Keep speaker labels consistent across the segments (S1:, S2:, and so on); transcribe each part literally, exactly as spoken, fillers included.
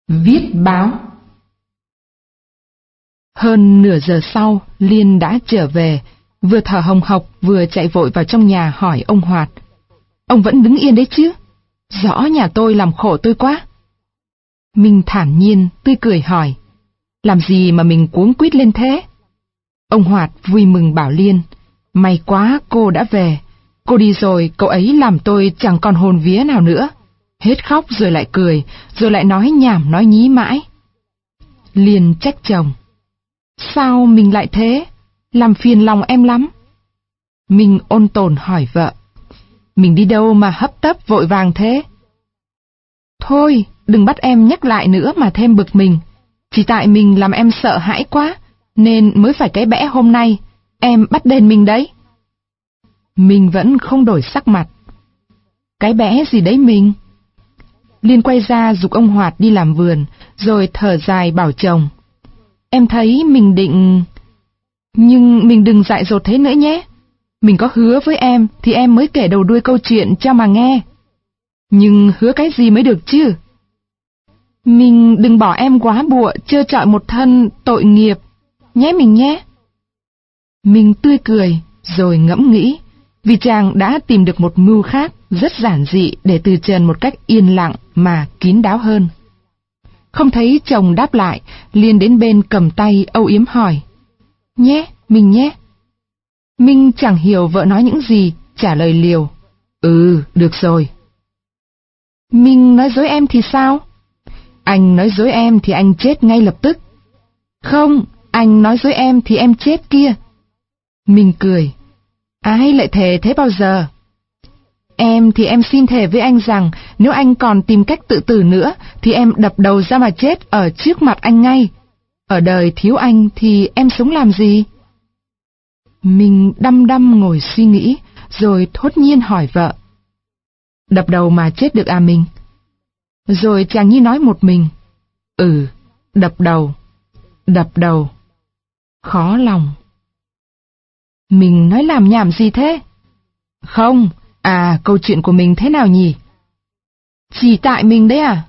S1: Viết báo. Hơn nửa giờ sau, Liên đã trở về, vừa thở hồng hộc vừa chạy vội vào trong nhà hỏi ông Hoạt. Ông vẫn đứng yên đấy chứ? Rõ nhà tôi làm khổ tôi quá. Minh thản nhiên, tươi cười hỏi. Làm gì mà mình cuống quýt lên thế? Ông Hoạt vui mừng bảo Liên. May quá cô đã về. Cô đi rồi, cậu ấy làm tôi chẳng còn hồn vía nào nữa. Hết khóc rồi lại cười, rồi lại nói nhảm nói nhí mãi. Liên trách chồng. Sao mình lại thế? Làm phiền lòng em lắm. Minh ôn tồn hỏi vợ. Mình đi đâu mà hấp tấp vội vàng thế? Thôi, đừng bắt em nhắc lại nữa mà thêm bực mình. Chỉ tại mình làm em sợ hãi quá, nên mới phải cái bẽ hôm nay. Em bắt đền mình đấy. Mình vẫn không đổi sắc mặt. Cái bẽ gì đấy mình? Liên quay ra giục ông Hoạt đi làm vườn, rồi thở dài bảo chồng. Em thấy mình định... Nhưng mình đừng dại dột thế nữa nhé. Mình có hứa với em thì em mới kể đầu đuôi câu chuyện cho mà nghe. Nhưng hứa cái gì mới được chứ? Mình đừng bỏ em quá bụa trơ trọi một thân tội nghiệp, nhé mình nhé. Mình tươi cười, rồi ngẫm nghĩ, vì chàng đã tìm được một mưu khác rất giản dị để từ trần một cách yên lặng mà kín đáo hơn. Không thấy chồng đáp lại, Liên đến bên cầm tay âu yếm hỏi. Nhé, mình nhé. Minh chẳng hiểu vợ nói những gì, trả lời liều. Ừ, được rồi. Minh nói dối em thì sao? Anh nói dối em thì anh chết ngay lập tức. Không, anh nói dối em thì em chết kia. Minh cười. Ai lại thề thế bao giờ? Em thì em xin thề với anh rằng nếu anh còn tìm cách tự tử nữa thì em đập đầu ra mà chết ở trước mặt anh ngay. Ở đời thiếu anh thì em sống làm gì? Mình đăm đăm ngồi suy nghĩ, rồi thốt nhiên hỏi vợ. Đập đầu mà chết được à mình? Rồi chàng như nói một mình. Ừ, đập đầu, đập đầu. Khó lòng. Mình nói làm nhảm gì thế? Không, à câu chuyện của mình thế nào nhỉ? Chỉ tại mình đấy à?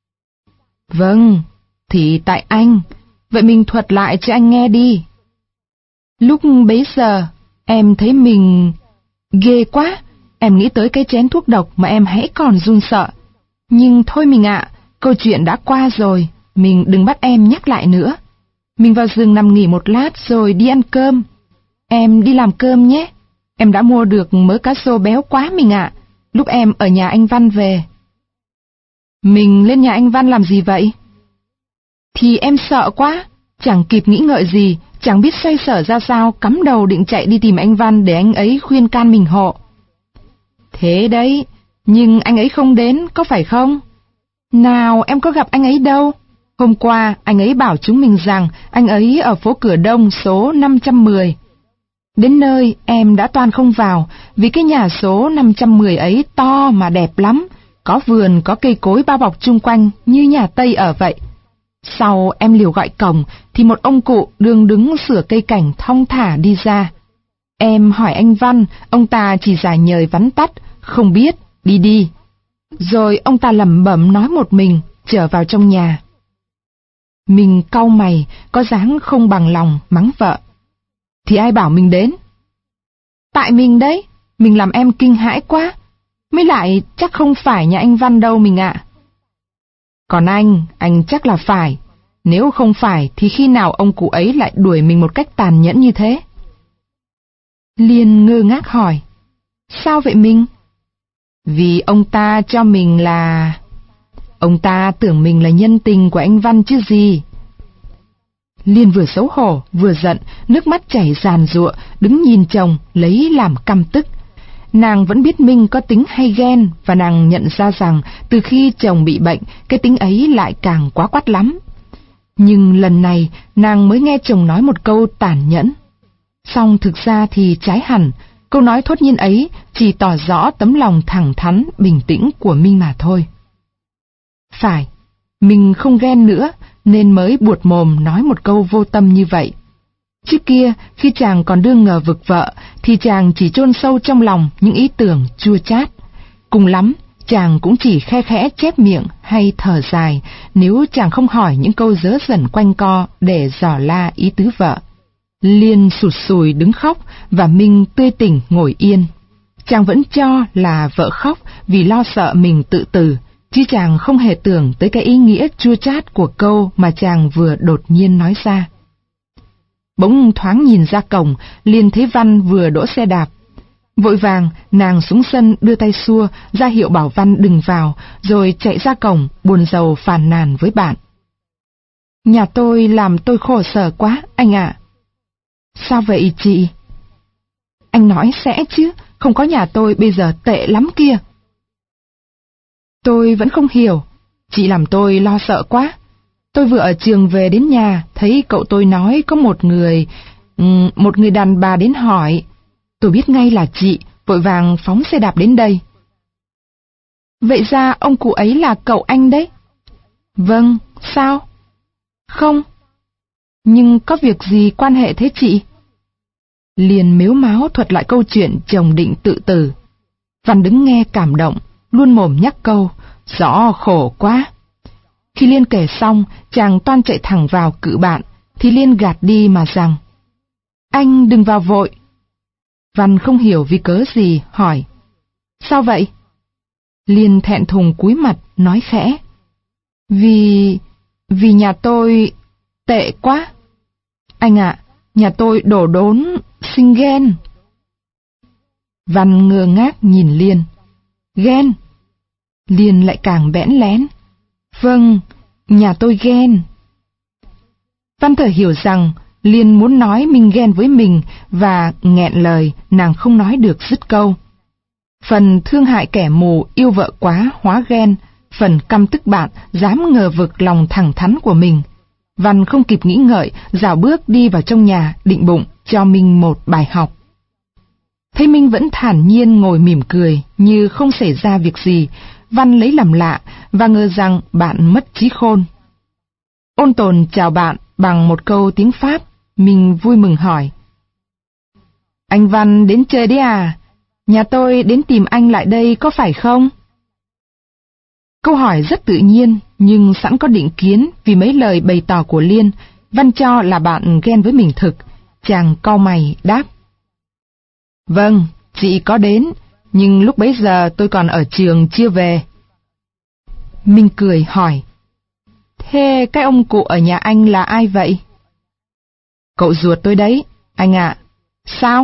S1: Vâng, thì tại anh. Vậy mình thuật lại cho anh nghe đi. Lúc bấy giờ, em thấy mình... ghê quá, em nghĩ tới cái chén thuốc độc mà em hãy còn run sợ. Nhưng thôi mình ạ, câu chuyện đã qua rồi, mình đừng bắt em nhắc lại nữa. Mình vào giường nằm nghỉ một lát rồi đi ăn cơm. Em đi làm cơm nhé, em đã mua được mớ cá sô béo quá mình ạ, lúc em ở nhà anh Văn về. Mình lên nhà anh Văn làm gì vậy? Thì em sợ quá, chẳng kịp nghĩ ngợi gì, chẳng biết xoay sở ra sao, cắm đầu định chạy đi tìm anh Văn để anh ấy khuyên can mình hộ. Thế đấy, nhưng anh ấy không đến, có phải không? Nào, em có gặp anh ấy đâu. Hôm qua, anh ấy bảo chúng mình rằng anh ấy ở phố Cửa Đông số năm trăm mười. Đến nơi, em đã toan không vào, vì cái nhà số năm trăm mười ấy to mà đẹp lắm, có vườn, có cây cối bao bọc chung quanh như nhà Tây ở vậy. Sau em liều gọi cổng, thì một ông cụ đương đứng sửa cây cảnh thong thả đi ra. Em hỏi anh Văn, ông ta chỉ giải nhời vắn tắt, không biết, đi đi. Rồi ông ta lẩm bẩm nói một mình, trở vào trong nhà. Mình cau mày, có dáng không bằng lòng, mắng vợ. Thì ai bảo mình đến? Tại mình đấy, mình làm em kinh hãi quá. Mới lại chắc không phải nhà anh Văn đâu mình ạ. Còn anh, anh chắc là phải. Nếu không phải thì khi nào ông cụ ấy lại đuổi mình một cách tàn nhẫn như thế? Liên ngơ ngác hỏi. Sao vậy mình? Vì ông ta cho mình là... Ông ta tưởng mình là nhân tình của anh Văn chứ gì. Liên vừa xấu hổ, vừa giận, nước mắt chảy ràn rụa, đứng nhìn chồng, lấy làm căm tức. Nàng vẫn biết Minh có tính hay ghen, và nàng nhận ra rằng từ khi chồng bị bệnh, cái tính ấy lại càng quá quắt lắm. Nhưng lần này, nàng mới nghe chồng nói một câu tàn nhẫn. Song thực ra thì trái hẳn, câu nói thốt nhiên ấy chỉ tỏ rõ tấm lòng thẳng thắn, bình tĩnh của Minh mà thôi. Phải, mình không ghen nữa, nên mới buột mồm nói một câu vô tâm như vậy. Trước kia, khi chàng còn đương ngờ vực vợ, thì chàng chỉ chôn sâu trong lòng những ý tưởng chua chát. Cùng lắm, chàng cũng chỉ khe khẽ chép miệng hay thở dài nếu chàng không hỏi những câu dớ dẩn quanh co để dò la ý tứ vợ. Liên sụt sùi đứng khóc và Minh tươi tỉnh ngồi yên. Chàng vẫn cho là vợ khóc vì lo sợ mình tự tử, chứ chàng không hề tưởng tới cái ý nghĩa chua chát của câu mà chàng vừa đột nhiên nói ra. Bỗng thoáng nhìn ra cổng, Liên thấy Văn vừa đỗ xe đạp. Vội vàng, nàng xuống sân đưa tay xua, ra hiệu bảo Văn đừng vào, rồi chạy ra cổng, buồn rầu phàn nàn với bạn. Nhà tôi làm tôi khổ sở quá, anh ạ. Sao vậy chị? Anh nói sẽ chứ, không có nhà tôi bây giờ tệ lắm kia. Tôi vẫn không hiểu, chị làm tôi lo sợ quá. Tôi vừa ở trường về đến nhà, thấy cậu tôi nói có một người, một người đàn bà đến hỏi. Tôi biết ngay là chị, vội vàng phóng xe đạp đến đây. Vậy ra ông cụ ấy là cậu anh đấy? Vâng, sao? Không. Nhưng có việc gì quan hệ thế chị? Liền mếu máo thuật lại câu chuyện chồng định tự tử. Văn đứng nghe cảm động, luôn mồm nhắc câu, rõ khổ quá. Khi Liên kể xong, chàng toan chạy thẳng vào cự bạn, thì Liên gạt đi mà rằng, anh đừng vào vội. Văn không hiểu vì cớ gì, hỏi, sao vậy? Liên thẹn thùng cúi mặt, nói khẽ, vì... vì nhà tôi... tệ quá. Anh ạ, nhà tôi đổ đốn, sinh ghen. Văn ngơ ngác nhìn Liên. Ghen? Liên lại càng bẽn lén. Vâng, nhà tôi ghen. Văn thở hiểu rằng Liên muốn nói mình ghen với mình và nghẹn lời, nàng không nói được dứt câu. Phần thương hại kẻ mù yêu vợ quá hóa ghen, phần căm tức bạn dám ngờ vực lòng thẳng thắn của mình. Văn không kịp nghĩ ngợi, dạo bước đi vào trong nhà, định bụng cho Minh một bài học. Thấy Minh vẫn thản nhiên ngồi mỉm cười, như không xảy ra việc gì, Văn lấy làm lạ và ngờ rằng bạn mất trí khôn. Ôn tồn chào bạn bằng một câu tiếng Pháp, Minh vui mừng hỏi. Anh Văn đến chơi đấy à? Nhà tôi đến tìm anh lại đây có phải không? Câu hỏi rất tự nhiên, nhưng sẵn có định kiến vì mấy lời bày tỏ của Liên, Văn cho là bạn ghen với mình thực. Chàng cau mày đáp. Vâng, chị có đến, nhưng lúc bấy giờ tôi còn ở trường chưa về. Minh cười hỏi. Thế cái ông cụ ở nhà anh là ai vậy? Cậu ruột tôi đấy, anh ạ. Sao?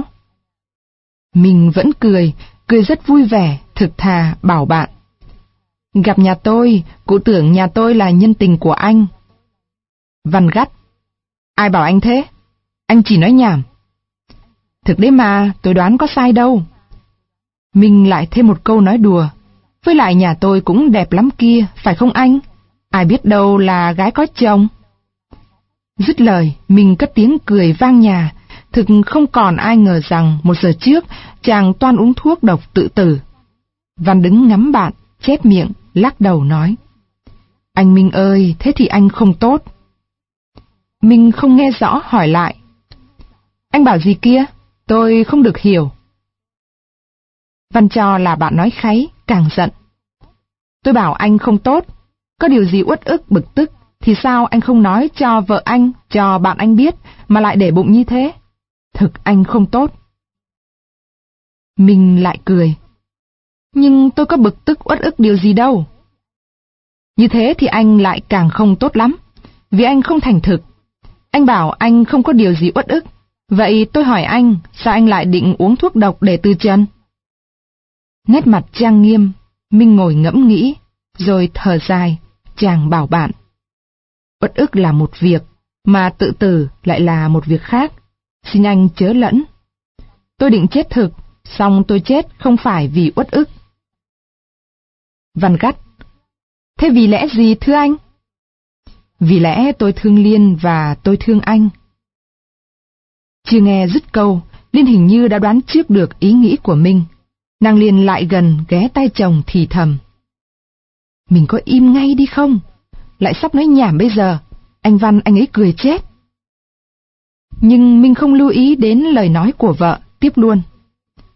S1: Mình vẫn cười, cười rất vui vẻ, thực thà bảo bạn. Gặp nhà tôi, cụ tưởng nhà tôi là nhân tình của anh. Văn gắt. Ai bảo anh thế? Anh chỉ nói nhảm. Thực đấy mà, tôi đoán có sai đâu. Mình lại thêm một câu nói đùa. Với lại nhà tôi cũng đẹp lắm kia, phải không anh? Ai biết đâu là gái có chồng. Dứt lời, mình cất tiếng cười vang nhà. Thực không còn ai ngờ rằng một giờ trước chàng toan uống thuốc độc tự tử. Văn đứng ngắm bạn, chép miệng, lắc đầu nói. Anh Minh ơi, thế thì anh không tốt. Minh không nghe rõ hỏi lại. Anh bảo gì kia? Tôi không được hiểu. Văn cho là bạn nói kháy, càng giận. Tôi bảo anh không tốt. Có điều gì uất ức bực tức, thì sao anh không nói cho vợ anh, cho bạn anh biết, mà lại để bụng như thế? Thực anh không tốt. Mình lại cười. Nhưng tôi có bực tức uất ức điều gì đâu. Như thế thì anh lại càng không tốt lắm, vì anh không thành thực. Anh bảo anh không có điều gì uất ức, vậy tôi hỏi anh, sao anh lại định uống thuốc độc để từ trần? Nét mặt trang nghiêm, Minh ngồi ngẫm nghĩ, rồi thở dài, chàng bảo bạn. Uất ức là một việc, mà tự tử lại là một việc khác, xin anh chớ lẫn. Tôi định chết thực, song tôi chết không phải vì uất ức. Văn gắt. Thế vì lẽ gì thưa anh? Vì lẽ tôi thương Liên và tôi thương anh. Chưa nghe dứt câu, Liên hình như đã đoán trước được ý nghĩ của Minh. Nàng liền lại gần ghé tai chồng thì thầm. Mình có im ngay đi không? Lại sắp nói nhảm bây giờ. Anh Văn anh ấy cười chết. Nhưng Minh không lưu ý đến lời nói của vợ, tiếp luôn.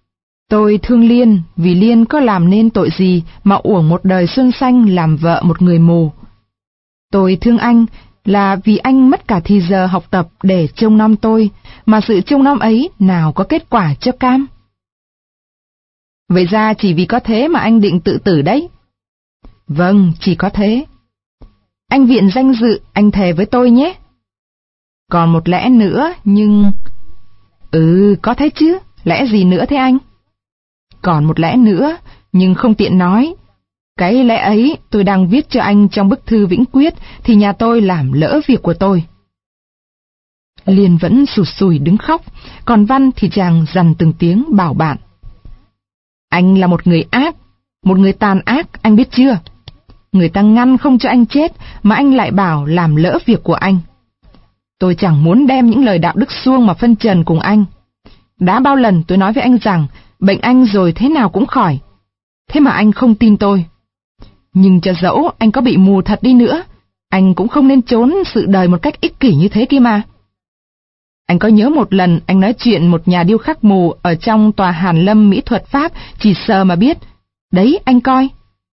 S1: Tôi thương Liên vì Liên có làm nên tội gì mà uổng một đời xuân xanh làm vợ một người mù. Tôi thương anh là vì anh mất cả thì giờ học tập để trông nom tôi, mà sự trông nom ấy nào có kết quả cho cam. Vậy ra chỉ vì có thế mà anh định tự tử đấy. Vâng, chỉ có thế. Anh viện danh dự, anh thề với tôi nhé. Còn một lẽ nữa, nhưng... Ừ, có thế chứ, lẽ gì nữa thế anh? Còn một lẽ nữa, nhưng không tiện nói. Cái lẽ ấy tôi đang viết cho anh trong bức thư vĩnh quyết, thì nhà tôi làm lỡ việc của tôi. Liên vẫn sụt sùi đứng khóc, còn Văn thì chàng dằn từng tiếng bảo bạn. Anh là một người ác, một người tàn ác, anh biết chưa? Người ta ngăn không cho anh chết, mà anh lại bảo làm lỡ việc của anh. Tôi chẳng muốn đem những lời đạo đức suông mà phân trần cùng anh. Đã bao lần tôi nói với anh rằng, bệnh anh rồi thế nào cũng khỏi. Thế mà anh không tin tôi. Nhưng cho dẫu anh có bị mù thật đi nữa, anh cũng không nên trốn sự đời một cách ích kỷ như thế kia mà. Anh có nhớ một lần anh nói chuyện một nhà điêu khắc mù ở trong tòa Hàn Lâm Mỹ thuật Pháp, chỉ sờ mà biết. Đấy, anh coi.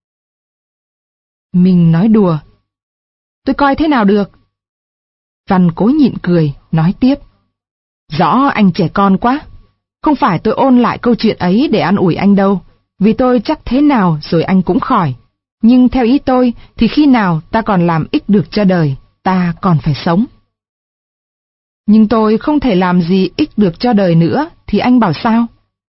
S1: Mình nói đùa. Tôi coi thế nào được? Văn cố nhịn cười, nói tiếp. Rõ anh trẻ con quá. Không phải tôi ôn lại câu chuyện ấy để an ủi anh đâu, vì tôi chắc thế nào rồi anh cũng khỏi. Nhưng theo ý tôi thì khi nào ta còn làm ích được cho đời, ta còn phải sống. Nhưng tôi không thể làm gì ích được cho đời nữa, thì anh bảo sao?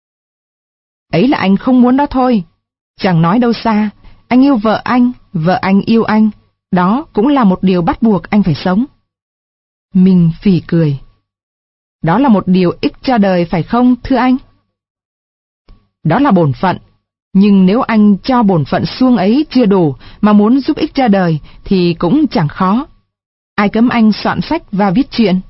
S1: Ấy là anh không muốn đó thôi. Chẳng nói đâu xa, anh yêu vợ anh, vợ anh yêu anh, đó cũng là một điều bắt buộc anh phải sống. Mình phì cười. Đó là một điều ích cho đời phải không, thưa anh? Đó là bổn phận, nhưng nếu anh cho bổn phận suông ấy chưa đủ mà muốn giúp ích cho đời thì cũng chẳng khó. Ai cấm anh soạn sách và viết truyện?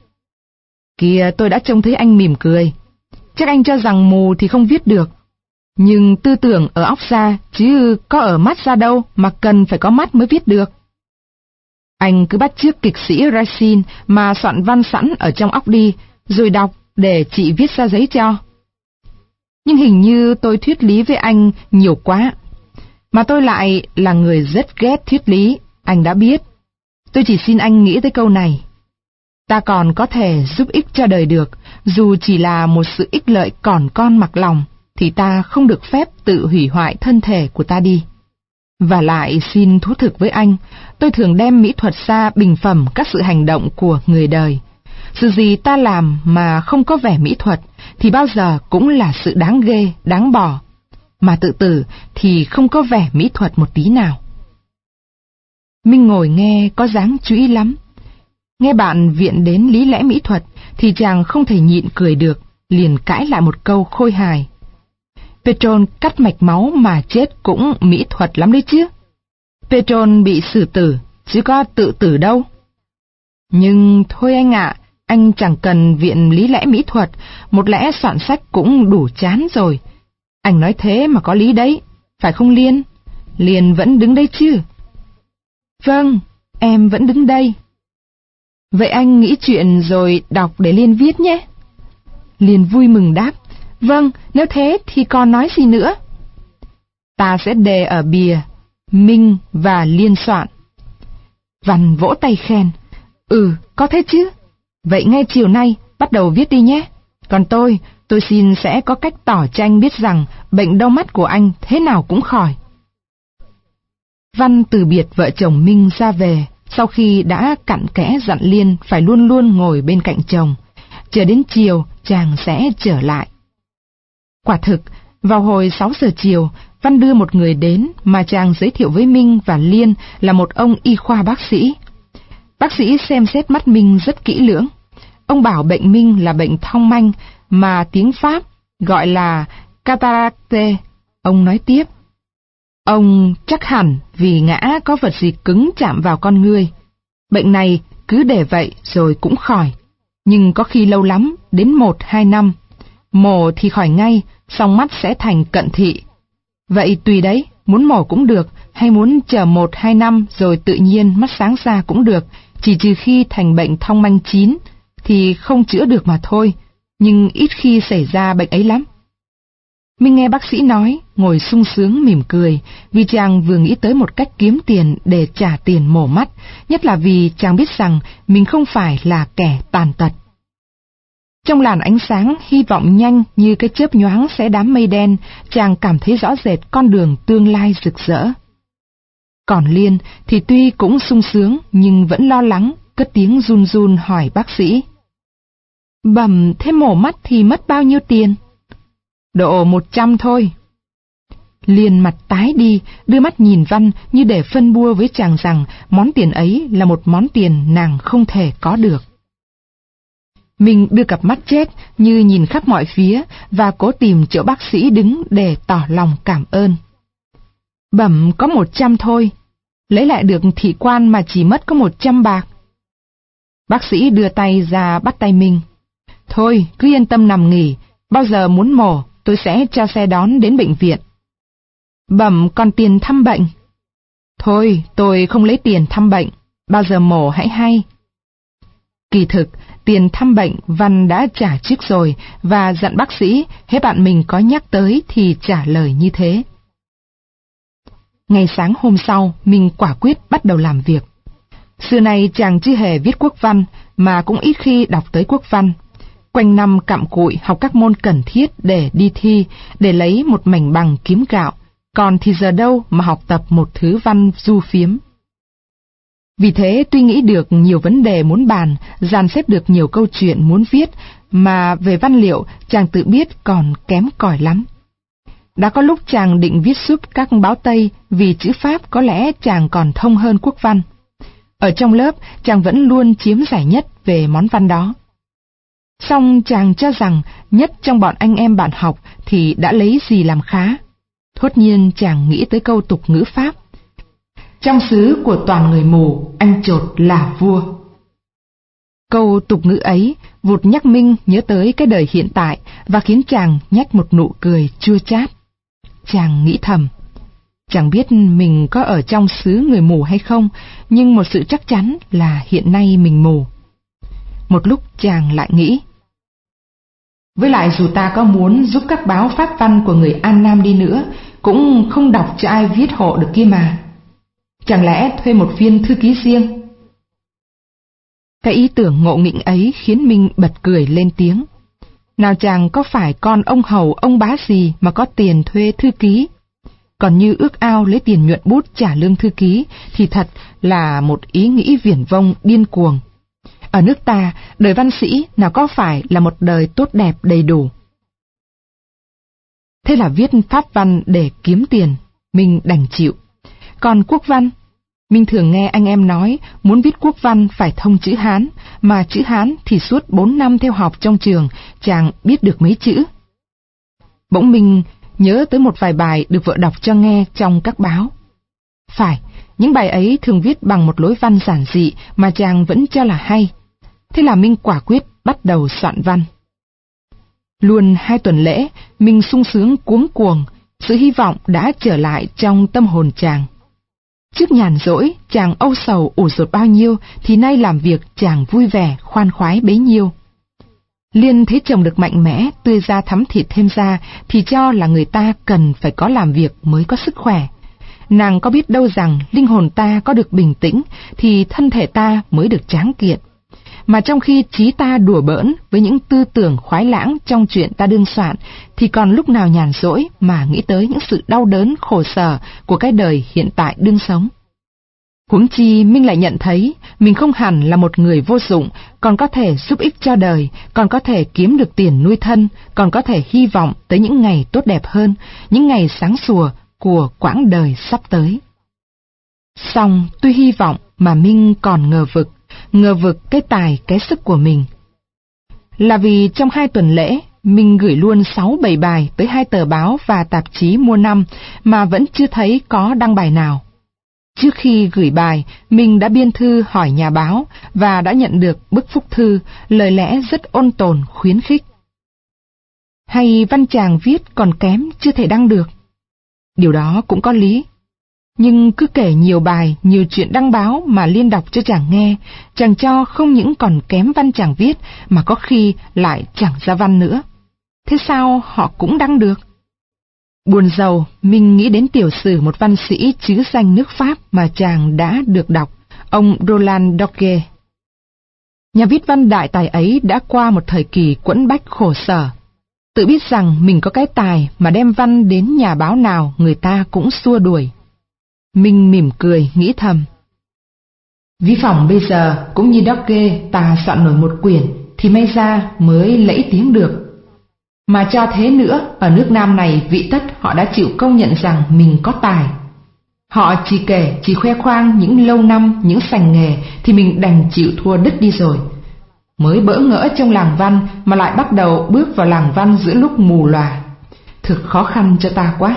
S1: Kìa, tôi đã trông thấy anh mỉm cười. Chắc anh cho rằng mù thì không viết được. Nhưng tư tưởng ở óc ra, chứ có ở mắt ra đâu mà cần phải có mắt mới viết được. Anh cứ bắt chước kịch sĩ Racine mà soạn văn sẵn ở trong óc đi, rồi đọc để chị viết ra giấy cho. Nhưng hình như tôi thuyết lý với anh nhiều quá. Mà tôi lại là người rất ghét thuyết lý, anh đã biết. Tôi chỉ xin anh nghĩ tới câu này. Ta còn có thể giúp ích cho đời được, dù chỉ là một sự ích lợi còn con mặc lòng, thì ta không được phép tự hủy hoại thân thể của ta đi. Và lại xin thú thực với anh, tôi thường đem mỹ thuật ra bình phẩm các sự hành động của người đời. Sự gì ta làm mà không có vẻ mỹ thuật thì bao giờ cũng là sự đáng ghê, đáng bỏ. Mà tự tử thì không có vẻ mỹ thuật một tí nào. Minh ngồi nghe có dáng chú ý lắm. Nghe bạn viện đến lý lẽ mỹ thuật thì chàng không thể nhịn cười được, liền cãi lại một câu khôi hài. Petron cắt mạch máu mà chết cũng mỹ thuật lắm đấy chứ. Petron bị xử tử, chứ có tự tử đâu. Nhưng thôi anh ạ, anh chẳng cần viện lý lẽ mỹ thuật, một lẽ soạn sách cũng đủ chán rồi. Anh nói thế mà có lý đấy, phải không Liên? Liên vẫn đứng đây chứ? Vâng, em vẫn đứng đây. Vậy anh nghĩ chuyện rồi đọc để Liên viết nhé. Liên vui mừng đáp. Vâng, nếu thế thì còn nói gì nữa? Ta sẽ đề ở bìa, Minh và Liên soạn. Văn vỗ tay khen. Ừ, có thế chứ. Vậy ngay chiều nay, bắt đầu viết đi nhé. Còn tôi, tôi xin sẽ có cách tỏ cho anh biết rằng bệnh đau mắt của anh thế nào cũng khỏi. Văn từ biệt vợ chồng Minh ra về, sau khi đã cặn kẽ dặn Liên phải luôn luôn ngồi bên cạnh chồng. Chờ đến chiều, chàng sẽ trở lại. Quả thực, vào hồi sáu giờ chiều, Văn đưa một người đến mà chàng giới thiệu với Minh và Liên là một ông y khoa bác sĩ. Bác sĩ xem xét mắt Minh rất kỹ lưỡng. Ông bảo bệnh Minh là bệnh thong manh mà tiếng Pháp gọi là cataracte. Ông nói tiếp. Ông chắc hẳn vì ngã có vật gì cứng chạm vào con ngươi. Bệnh này cứ để vậy rồi cũng khỏi. Nhưng có khi lâu lắm, đến một hai năm. Mổ thì khỏi ngay, song mắt sẽ thành cận thị. Vậy tùy đấy, muốn mổ cũng được, hay muốn chờ một hai năm rồi tự nhiên mắt sáng ra cũng được, chỉ trừ khi thành bệnh thong manh chín, thì không chữa được mà thôi, nhưng ít khi xảy ra bệnh ấy lắm. Minh nghe bác sĩ nói, ngồi sung sướng mỉm cười, vì chàng vừa nghĩ tới một cách kiếm tiền để trả tiền mổ mắt, nhất là vì chàng biết rằng mình không phải là kẻ tàn tật. Trong làn ánh sáng hy vọng nhanh như cái chớp nhoáng xé đám mây đen, chàng cảm thấy rõ rệt con đường tương lai rực rỡ. Còn Liên thì tuy cũng sung sướng nhưng vẫn lo lắng, cất tiếng run run hỏi bác sĩ. Bẩm, thế mổ mắt thì mất bao nhiêu tiền? Độ một trăm thôi. Liên mặt tái đi, đưa mắt nhìn Văn như để phân bua với chàng rằng món tiền ấy là một món tiền nàng không thể có được. Mình đưa cặp mắt chết như nhìn khắp mọi phía và cố tìm chỗ bác sĩ đứng để tỏ lòng cảm ơn. Bẩm, có một trăm thôi. Lấy lại được thị quan mà chỉ mất có một trăm bạc. Bác sĩ đưa tay ra bắt tay mình. Thôi, cứ yên tâm nằm nghỉ, bao giờ muốn mổ, tôi sẽ cho xe đón đến bệnh viện. Bẩm, còn tiền thăm bệnh? Thôi, tôi không lấy tiền thăm bệnh, bao giờ mổ hãy hay. Kỳ thực, tiền thăm bệnh Văn đã trả trước rồi và dặn bác sĩ hễ bạn mình có nhắc tới thì trả lời như thế. Ngày sáng hôm sau, mình quả quyết bắt đầu làm việc. Xưa nay chàng chưa hề viết quốc văn, mà cũng ít khi đọc tới quốc văn. Quanh năm cặm cụi học các môn cần thiết để đi thi, để lấy một mảnh bằng kiếm gạo, còn thì giờ đâu mà học tập một thứ văn du phiếm. Vì thế tuy nghĩ được nhiều vấn đề muốn bàn, dàn xếp được nhiều câu chuyện muốn viết, mà về văn liệu chàng tự biết còn kém cỏi lắm. Đã có lúc chàng định viết giúp các báo Tây vì chữ Pháp có lẽ chàng còn thông hơn quốc văn. Ở trong lớp chàng vẫn luôn chiếm giải nhất về món văn đó. Song chàng cho rằng nhất trong bọn anh em bạn học thì đã lấy gì làm khá. Thốt nhiên chàng nghĩ tới câu tục ngữ Pháp. Trong xứ của toàn người mù, anh chột là vua. Câu tục ngữ ấy vụt nhắc Minh nhớ tới cái đời hiện tại và khiến chàng nhếch một nụ cười chua chát. Chàng nghĩ thầm, chẳng biết mình có ở trong xứ người mù hay không, nhưng một sự chắc chắn là hiện nay mình mù. Một lúc chàng lại nghĩ, với lại dù ta có muốn giúp các báo pháp văn của người An Nam đi nữa, cũng không đọc cho ai viết hộ được kia mà. Chẳng lẽ thuê một viên thư ký riêng? Cái ý tưởng ngộ nghĩnh ấy khiến Minh bật cười lên tiếng. Nào chàng có phải con ông hầu ông bá gì mà có tiền thuê thư ký? Còn như ước ao lấy tiền nhuận bút trả lương thư ký thì thật là một ý nghĩ viển vông điên cuồng. Ở nước ta, đời văn sĩ nào có phải là một đời tốt đẹp đầy đủ. Thế là viết pháp văn để kiếm tiền, mình đành chịu. Còn quốc văn, mình thường nghe anh em nói muốn viết quốc văn phải thông chữ Hán, mà chữ Hán thì suốt bốn năm theo học trong trường, chàng biết được mấy chữ. Bỗng mình nhớ tới một vài bài được vợ đọc cho nghe trong các báo. Phải, những bài ấy thường viết bằng một lối văn giản dị mà chàng vẫn cho là hay. Thế là Minh quả quyết bắt đầu soạn văn. Luôn hai tuần lễ, Minh sung sướng cuống cuồng, sự hy vọng đã trở lại trong tâm hồn chàng. Trước nhàn rỗi, chàng âu sầu ủ rột bao nhiêu, thì nay làm việc chàng vui vẻ, khoan khoái bấy nhiêu. Liên thấy chồng được mạnh mẽ, tươi da thắm thịt thêm da, thì cho là người ta cần phải có làm việc mới có sức khỏe. Nàng có biết đâu rằng linh hồn ta có được bình tĩnh, thì thân thể ta mới được tráng kiện. Mà trong khi trí ta đùa bỡn với những tư tưởng khoái lãng trong chuyện ta đương soạn, thì còn lúc nào nhàn rỗi mà nghĩ tới những sự đau đớn khổ sở của cái đời hiện tại đương sống. Huống chi Minh lại nhận thấy mình không hẳn là một người vô dụng, còn có thể giúp ích cho đời, còn có thể kiếm được tiền nuôi thân, còn có thể hy vọng tới những ngày tốt đẹp hơn, những ngày sáng sủa của quãng đời sắp tới. Song tuy hy vọng mà Minh còn ngờ vực, ngờ vực cái tài cái sức của mình. Là vì trong hai tuần lễ, Minh gửi luôn sáu bảy bài tới hai tờ báo và tạp chí mua năm mà vẫn chưa thấy có đăng bài nào. Trước khi gửi bài, Minh đã biên thư hỏi nhà báo và đã nhận được bức phúc thư, lời lẽ rất ôn tồn khuyến khích. Hay văn chàng viết còn kém chưa thể đăng được? Điều đó cũng có lý. Nhưng cứ kể nhiều bài, nhiều chuyện đăng báo mà Liên đọc cho chàng nghe, chàng cho không những còn kém văn chàng viết mà có khi lại chẳng ra văn nữa. Thế sao họ cũng đăng được? Buồn rầu, Minh nghĩ đến tiểu sử một văn sĩ trứ danh nước Pháp mà chàng đã được đọc, ông Roland Doré. Nhà viết văn đại tài ấy đã qua một thời kỳ quẫn bách khổ sở, tự biết rằng mình có cái tài mà đem văn đến nhà báo nào người ta cũng xua đuổi. Minh mỉm cười, nghĩ thầm. Ví phòng bây giờ cũng như Doré ta soạn nổi một quyển thì may ra mới lẫy tiếng được. Mà cho thế nữa, ở nước Nam này vị tất họ đã chịu công nhận rằng mình có tài. Họ chỉ kể, chỉ khoe khoang những lâu năm, những sành nghề thì mình đành chịu thua đứt đi rồi. Mới bỡ ngỡ trong làng văn mà lại bắt đầu bước vào làng văn giữa lúc mù lòa. Thực khó khăn cho ta quá.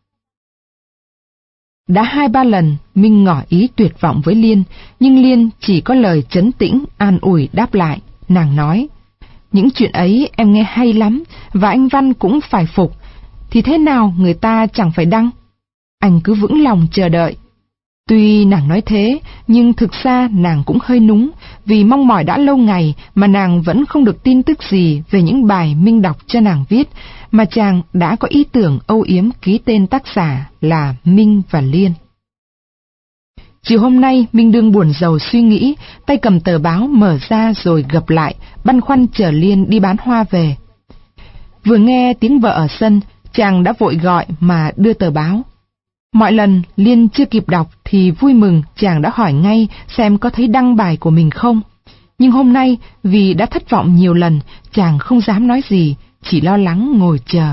S1: Đã hai ba lần Minh ngỏ ý tuyệt vọng với Liên, nhưng Liên chỉ có lời trấn tĩnh, an ủi đáp lại. Nàng nói, những chuyện ấy em nghe hay lắm, và anh Văn cũng phải phục, thì thế nào người ta chẳng phải đăng. Anh cứ vững lòng chờ đợi. Tuy nàng nói thế, nhưng thực ra nàng cũng hơi núng, vì mong mỏi đã lâu ngày mà nàng vẫn không được tin tức gì về những bài Minh đọc cho nàng viết, mà chàng đã có ý tưởng âu yếm ký tên tác giả là Minh và Liên. Chiều hôm nay, Minh đương buồn rầu suy nghĩ, tay cầm tờ báo mở ra rồi gập lại, băn khoăn chờ Liên đi bán hoa về. Vừa nghe tiếng vợ ở sân, chàng đã vội gọi mà đưa tờ báo. Mọi lần Liên chưa kịp đọc thì vui mừng chàng đã hỏi ngay xem có thấy đăng bài của mình không. Nhưng hôm nay vì đã thất vọng nhiều lần, chàng không dám nói gì, chỉ lo lắng ngồi chờ.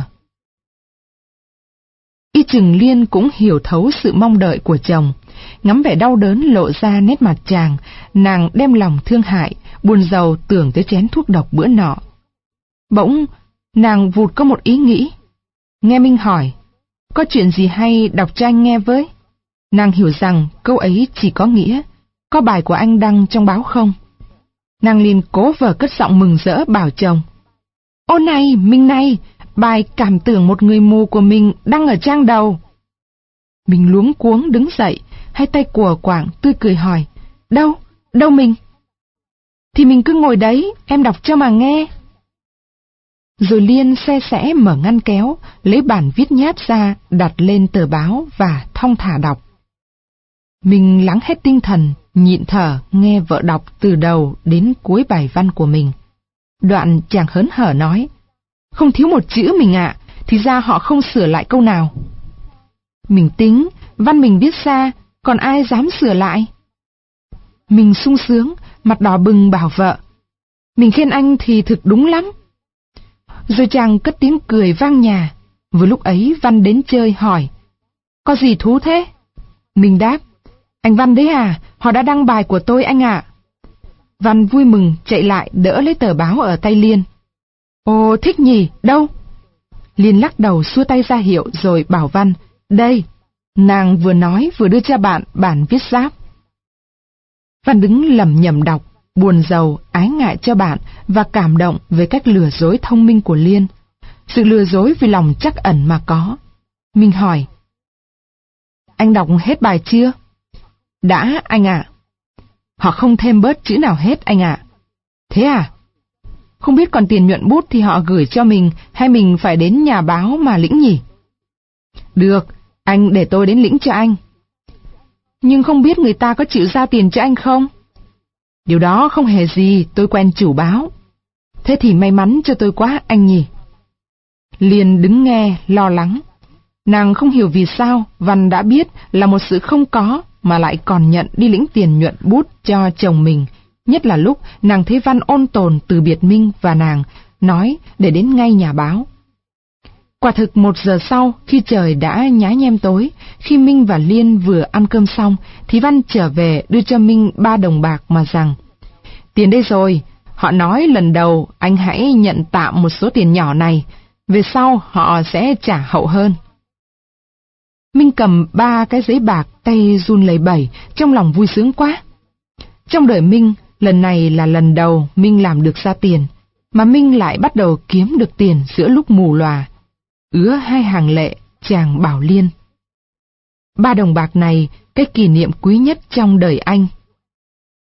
S1: Y chừng Liên cũng hiểu thấu sự mong đợi của chồng. Ngắm vẻ đau đớn lộ ra nét mặt chàng, nàng đem lòng thương hại, buồn rầu tưởng tới chén thuốc độc bữa nọ. Bỗng, nàng vụt có một ý nghĩ. Nghe Minh hỏi, có chuyện gì hay đọc cho anh nghe với? Nàng hiểu rằng câu ấy chỉ có nghĩa, có bài của anh đăng trong báo không? Nàng liền cố vờ cất giọng mừng rỡ bảo chồng. Ô này, Minh này, bài cảm tưởng một người mù của mình đăng ở trang đầu. Mình luống cuống đứng dậy, hai tay của quảng tươi cười hỏi, đâu, đâu mình? Thì mình cứ ngồi đấy, em đọc cho mà nghe. Rồi Liên xe sẽ mở ngăn kéo, lấy bản viết nháp ra, đặt lên tờ báo và thong thả đọc. Mình lắng hết tinh thần, nhịn thở nghe vợ đọc từ đầu đến cuối bài văn của mình. Đoạn chàng hớn hở nói, không thiếu một chữ mình ạ, thì ra họ không sửa lại câu nào. Mình tính, văn mình viết ra, còn ai dám sửa lại? Mình sung sướng, mặt đỏ bừng bảo vợ, mình khen anh thì thực đúng lắm. Rồi chàng cất tiếng cười vang nhà. Vừa lúc ấy Văn đến chơi hỏi, có gì thú thế? Mình đáp, anh Văn đấy à, họ đã đăng bài của tôi anh ạ. Văn vui mừng chạy lại đỡ lấy tờ báo ở tay Liên. Ồ, thích nhỉ, đâu? Liên lắc đầu xua tay ra hiệu rồi bảo Văn, đây. Nàng vừa nói vừa đưa cho bạn bản viết giáp. Văn đứng lẩm nhẩm đọc, buồn rầu, ái ngại cho bạn và cảm động về cách lừa dối thông minh của Liên. Sự lừa dối vì lòng trắc ẩn mà có. Mình hỏi, anh đọc hết bài chưa? Đã anh ạ. Họ không thêm bớt chữ nào hết anh ạ. Thế à? Không biết còn tiền nhuận bút thì họ gửi cho mình hay mình phải đến nhà báo mà lĩnh nhỉ? Được, anh để tôi đến lĩnh cho anh. Nhưng không biết người ta có chịu ra tiền cho anh không? Điều đó không hề gì, tôi quen chủ báo. Thế thì may mắn cho tôi quá anh nhỉ. Liên đứng nghe, lo lắng. Nàng không hiểu vì sao Văn đã biết là một sự không có mà lại còn nhận đi lĩnh tiền nhuận bút cho chồng mình. Nhất là lúc nàng thấy Văn ôn tồn từ biệt Minh và nàng, nói để đến ngay nhà báo. Quả thực một giờ sau, khi trời đã nhá nhem tối, khi Minh và Liên vừa ăn cơm xong, thì Văn trở về đưa cho Minh ba đồng bạc mà rằng, tiền đây rồi, họ nói lần đầu anh hãy nhận tạm một số tiền nhỏ này, về sau họ sẽ trả hậu hơn. Minh cầm ba cái giấy bạc, tay run lẩy bẩy, trong lòng vui sướng quá. Trong đời Minh, lần này là lần đầu Minh làm được ra tiền, mà Minh lại bắt đầu kiếm được tiền giữa lúc mù lòa. Ứa hai hàng lệ, chàng bảo Liên. Ba đồng bạc này, cái kỷ niệm quý nhất trong đời anh.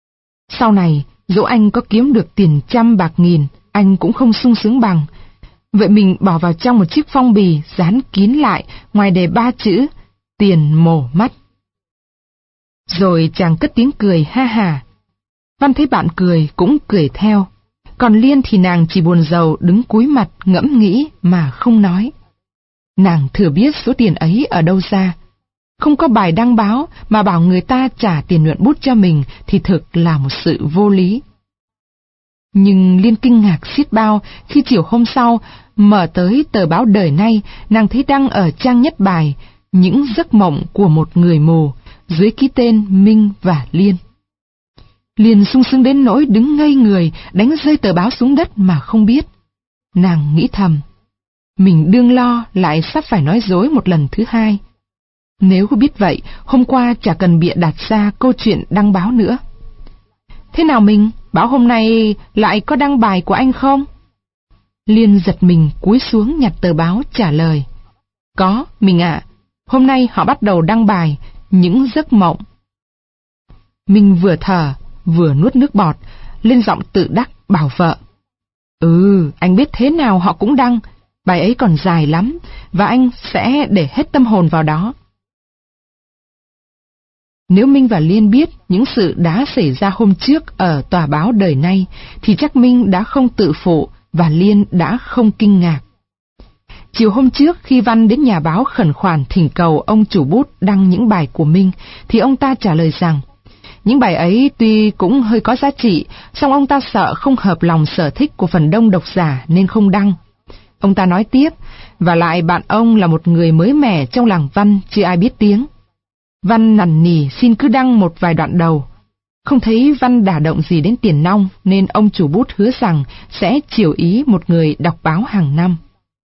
S1: Sau này, dẫu anh có kiếm được tiền trăm bạc nghìn, anh cũng không sung sướng bằng. Vậy mình bỏ vào trong một chiếc phong bì dán kín lại, ngoài đề ba chữ tiền mổ mắt. Rồi chàng cất tiếng cười ha hà. Văn thấy bạn cười cũng cười theo. Còn Liên thì nàng chỉ buồn rầu đứng cúi mặt ngẫm nghĩ mà không nói. Nàng thừa biết số tiền ấy ở đâu ra. Không có bài đăng báo mà bảo người ta trả tiền nhuận bút cho mình thì thực là một sự vô lý. Nhưng Liên kinh ngạc xiết bao khi chiều hôm sau mở tới tờ báo Đời Nay, nàng thấy đăng ở trang nhất bài những giấc mộng của một người mù, dưới ký tên Minh và Liên. Liên sung sướng đến nỗi đứng ngây người, đánh rơi tờ báo xuống đất mà không biết. Nàng nghĩ thầm, mình đương lo lại sắp phải nói dối một lần thứ hai. Nếu biết vậy, hôm qua chả cần bịa đặt ra câu chuyện đăng báo nữa. Thế nào mình, báo hôm nay lại có đăng bài của anh không? Liên giật mình cúi xuống nhặt tờ báo trả lời. Có, mình ạ, hôm nay họ bắt đầu đăng bài những giấc mộng. Minh vừa thở, vừa nuốt nước bọt, lên giọng tự đắc bảo vợ. Ừ, anh biết thế nào họ cũng đăng, bài ấy còn dài lắm, và anh sẽ để hết tâm hồn vào đó. Nếu Minh và Liên biết những sự đã xảy ra hôm trước ở tòa báo Đời Nay, thì chắc Minh đã không tự phụ và Liên đã không kinh ngạc. Chiều hôm trước khi Văn đến nhà báo khẩn khoản thỉnh cầu ông chủ bút đăng những bài của Minh, thì ông ta trả lời rằng, những bài ấy tuy cũng hơi có giá trị, song ông ta sợ không hợp lòng sở thích của phần đông độc giả nên không đăng. Ông ta nói tiếp, và lại bạn ông là một người mới mẻ trong làng Văn, chưa ai biết tiếng. Văn nằn nỉ xin cứ đăng một vài đoạn đầu. Không thấy Văn đả động gì đến tiền nong, nên ông chủ bút hứa rằng sẽ chiều ý một người đọc báo hàng năm.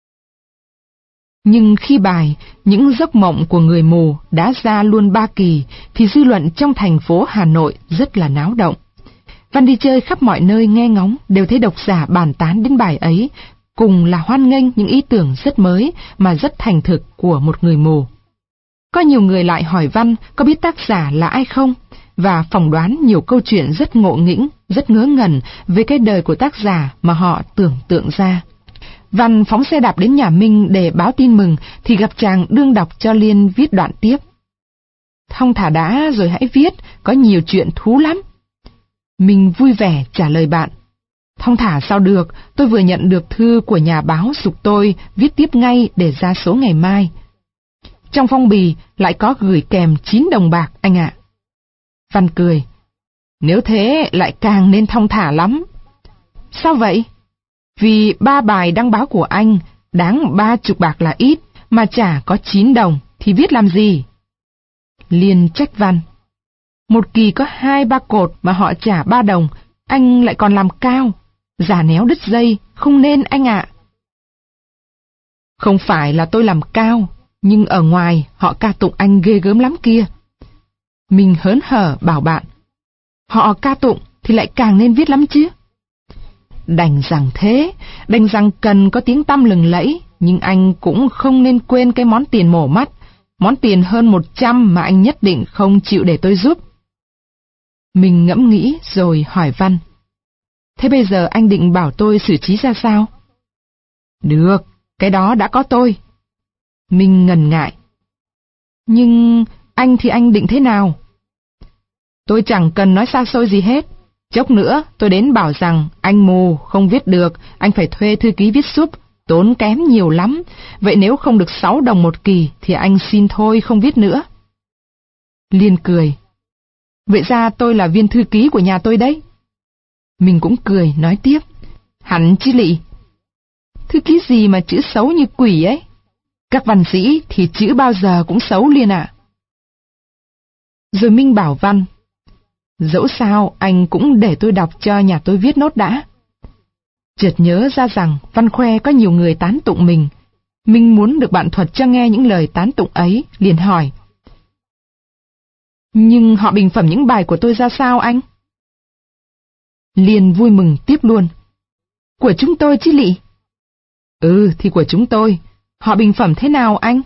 S1: Nhưng khi bài những giấc mộng của người mù đã ra luôn ba kỳ, thì dư luận trong thành phố Hà Nội rất là náo động. Văn đi chơi khắp mọi nơi nghe ngóng đều thấy độc giả bàn tán đến bài ấy, cùng là hoan nghênh những ý tưởng rất mới mà rất thành thực của một người mù. Có nhiều người lại hỏi Văn có biết tác giả là ai không, và phỏng đoán nhiều câu chuyện rất ngộ nghĩnh, rất ngớ ngẩn về cái đời của tác giả mà họ tưởng tượng ra. Văn phóng xe đạp đến nhà Minh để báo tin mừng thì gặp chàng đương đọc cho Liên viết đoạn tiếp. Thong thả đã rồi hãy viết, có nhiều chuyện thú lắm. Minh vui vẻ trả lời bạn. Thong thả sao được, tôi vừa nhận được thư của nhà báo giục tôi viết tiếp ngay để ra số ngày mai. Trong phong bì lại có gửi kèm chín đồng bạc anh ạ. Văn cười. Nếu thế lại càng nên thong thả lắm. Sao vậy? Vì ba bài đăng báo của anh đáng ba chục bạc là ít, mà chả có chín đồng thì viết làm gì? Liên trách Văn. Một kỳ có hai ba cột mà họ trả ba đồng, anh lại còn làm cao. Giả néo đứt dây, không nên anh ạ. Không phải là tôi làm cao, nhưng ở ngoài họ ca tụng anh ghê gớm lắm kia. Mình hớn hở bảo bạn. Họ ca tụng thì lại càng nên viết lắm chứ. Đành rằng thế, đành rằng cần có tiếng tăm lừng lẫy, nhưng anh cũng không nên quên cái món tiền mổ mắt, món tiền hơn một trăm mà anh nhất định không chịu để tôi giúp. Mình ngẫm nghĩ rồi hỏi Văn. Thế bây giờ anh định bảo tôi xử trí ra sao? Được, cái đó đã có tôi. Mình ngần ngại. Nhưng anh thì anh định thế nào? Tôi chẳng cần nói xa xôi gì hết. Chốc nữa tôi đến bảo rằng anh mù, không viết được, anh phải thuê thư ký viết giúp, tốn kém nhiều lắm. Vậy nếu không được sáu đồng một kỳ thì anh xin thôi không viết nữa. Liên cười. Vậy ra tôi là viên thư ký của nhà tôi đấy. Mình cũng cười nói tiếp. Hẳn chứ lị. Thư ký gì mà chữ xấu như quỷ ấy. Các văn sĩ thì chữ bao giờ cũng xấu Liên ạ. Rồi Minh bảo Văn. Dẫu sao anh cũng để tôi đọc cho nhà tôi viết nốt đã. Chợt nhớ ra rằng Văn khoe có nhiều người tán tụng mình. Minh muốn được bạn thuật cho nghe những lời tán tụng ấy, liền hỏi. Nhưng họ bình phẩm những bài của tôi ra sao anh? Liên vui mừng tiếp luôn. Của chúng tôi chứ lị. Ừ thì của chúng tôi. Họ bình phẩm thế nào anh?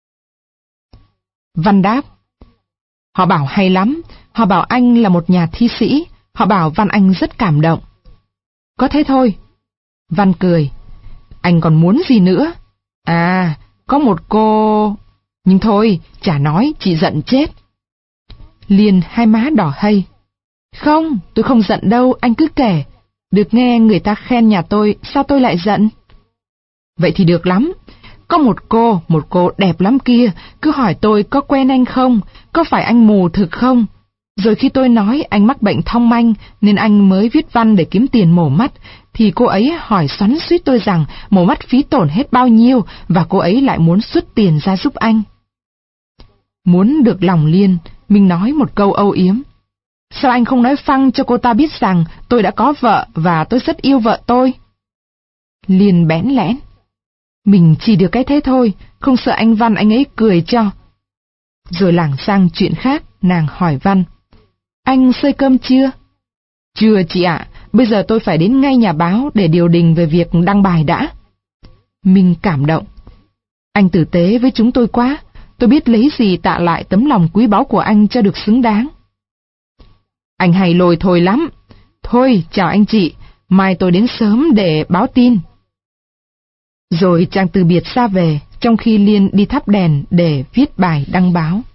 S1: Văn đáp. Họ bảo hay lắm. Họ bảo anh là một nhà thi sĩ. Họ bảo Văn anh rất cảm động. Có thế thôi. Văn cười. Anh còn muốn gì nữa? À, có một cô... Nhưng thôi, chả nói, chị giận chết. Liên hai má đỏ hây. Không, tôi không giận đâu, anh cứ kể. Được nghe người ta khen nhà tôi, sao tôi lại giận? Vậy thì được lắm. Có một cô, một cô đẹp lắm kia, cứ hỏi tôi có quen anh không, có phải anh mù thực không? Rồi khi tôi nói anh mắc bệnh thông manh nên anh mới viết văn để kiếm tiền mổ mắt, thì cô ấy hỏi xoắn xuýt tôi rằng mổ mắt phí tổn hết bao nhiêu và cô ấy lại muốn xuất tiền ra giúp anh. Muốn được lòng Liên, mình nói một câu âu yếm. Sao anh không nói phăng cho cô ta biết rằng tôi đã có vợ và tôi rất yêu vợ tôi? Liên bẽn lẽn. Mình chỉ được cái thế thôi, không sợ anh Văn anh ấy cười cho. Rồi lảng sang chuyện khác, nàng hỏi Văn. Anh xơi cơm chưa? Chưa chị ạ, bây giờ tôi phải đến ngay nhà báo để điều đình về việc đăng bài đã. Mình cảm động. Anh tử tế với chúng tôi quá, tôi biết lấy gì tạ lại tấm lòng quý báu của anh cho được xứng đáng. Anh hay lôi thôi lắm. Thôi, chào anh chị, mai tôi đến sớm để báo tin. Rồi chàng từ biệt ra về, trong khi Liên đi thắp đèn để viết bài đăng báo.